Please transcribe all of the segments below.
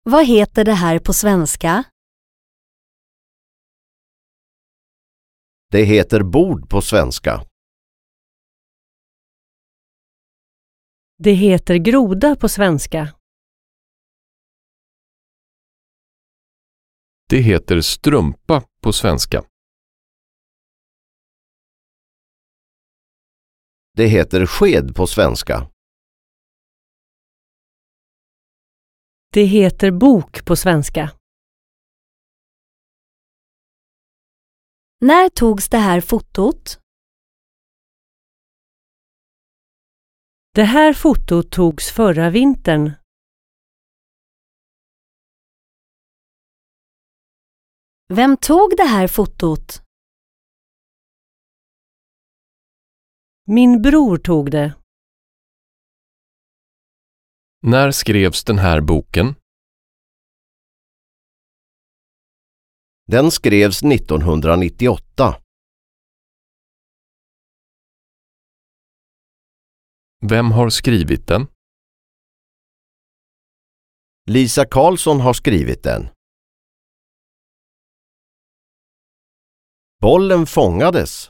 Vad heter det här på svenska? Det heter bord på svenska. Det heter groda på svenska. Det heter strumpa på svenska. Det heter sked på svenska. Det heter bok på svenska. När togs det här fotot? Det här fotot togs förra vintern. Vem tog det här fotot? Min bror tog det. När skrevs den här boken? Den skrevs 1998. Vem har skrivit den? Lisa Karlsson har skrivit den. Bollen fångades.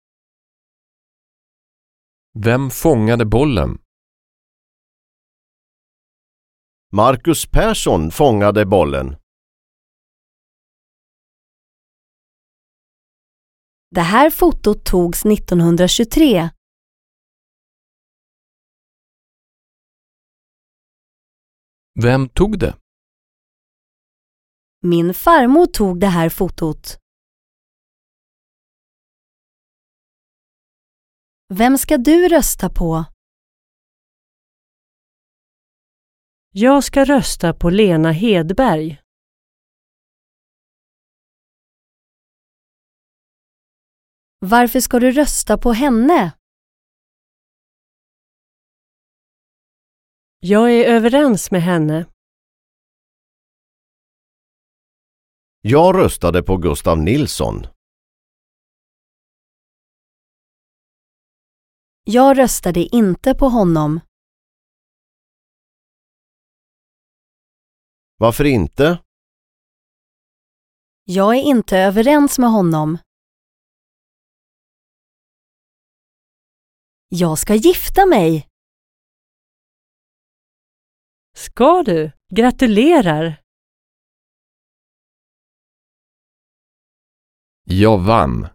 Vem fångade bollen? Marcus Persson fångade bollen. Det här fotot togs 1923. Vem tog det? Min farmor tog det här fotot. Vem ska du rösta på? Jag ska rösta på Lena Hedberg. Varför ska du rösta på henne? Jag är överens med henne. Jag röstade på Gustav Nilsson. Jag röstade inte på honom. Varför inte? Jag är inte överens med honom. Jag ska gifta mig. Ska du? Gratulerar! Jag vann.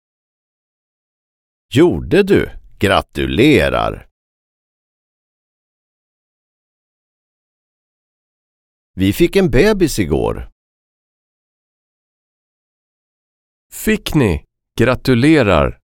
Gjorde du? Gratulerar! Vi fick en bebis igår. Fick ni? Gratulerar!